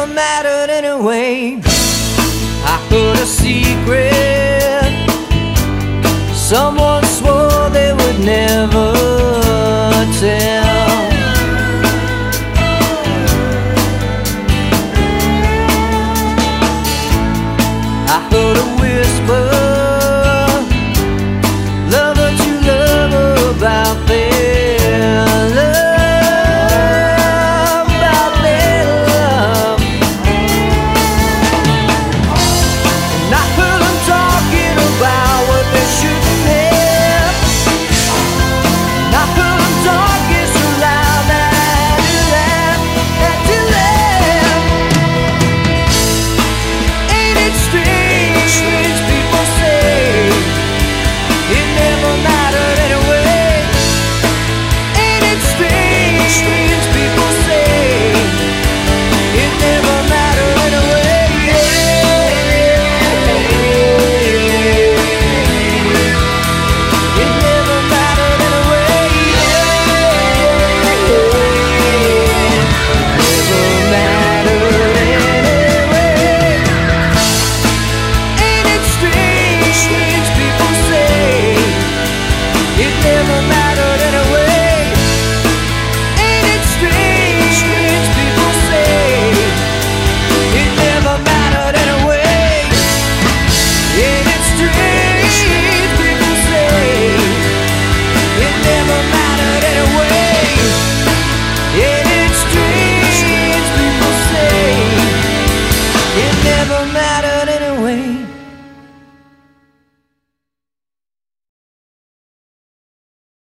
mattered anyway. I heard a secret someone swore they would never tell. I heard a whisper, love what you love about their love, about their love. And I heard them talking about what they shouldn't have. And I heard them talking so loud that I had to laugh, had to laugh. Ain't it strange, people say it never mattered anyway. Ain't it strange, people say it never mattered anyway. It never mattered anyway. Never mattered anyway. Ain't it strange, people say it never mattered anyway. Ain't it strange, people say it never mattered anyway. Ain't it strange, people say it never mattered anyway. Ain't it strange, people say it never mattered anyway.